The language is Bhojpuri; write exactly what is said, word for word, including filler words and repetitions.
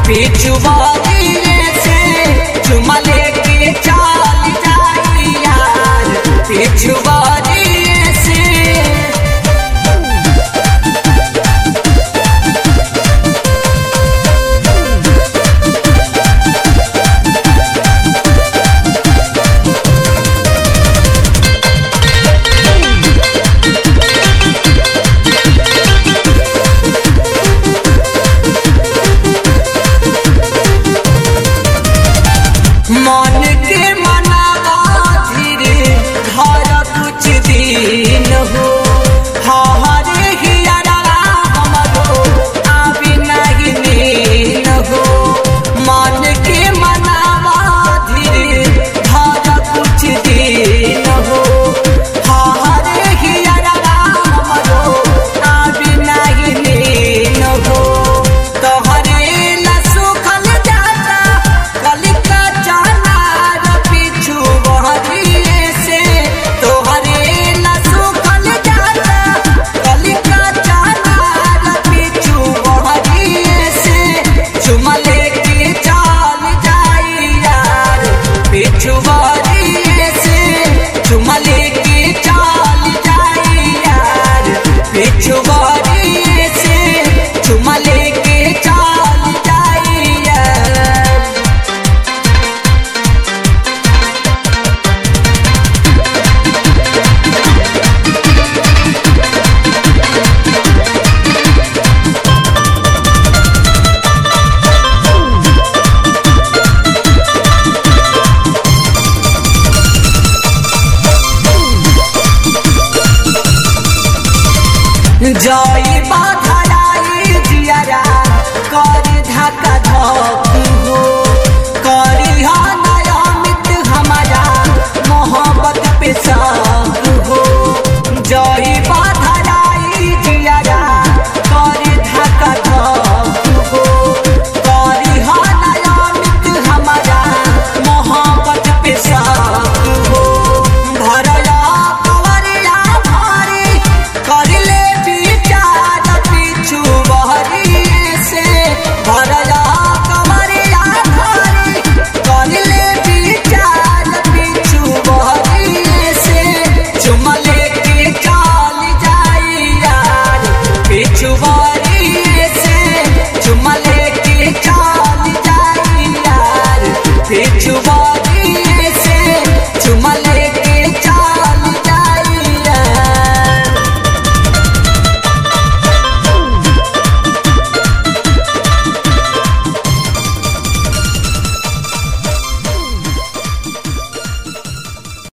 पिछुआरी से चुमा लेके चल जाई यार पिछुआरी से। मन के मनावा धीरे घर कुछ दिन हो हरे हियरा हमरो आबी नहीं नीन हो। मन के मनावा धीरे घर कुछ दिन हो हरे हियरा हमरो आबी नहीं नीन हो। तोहरे न सुखल जाता कलिका जई बाधाई जियारा कर धक्का धक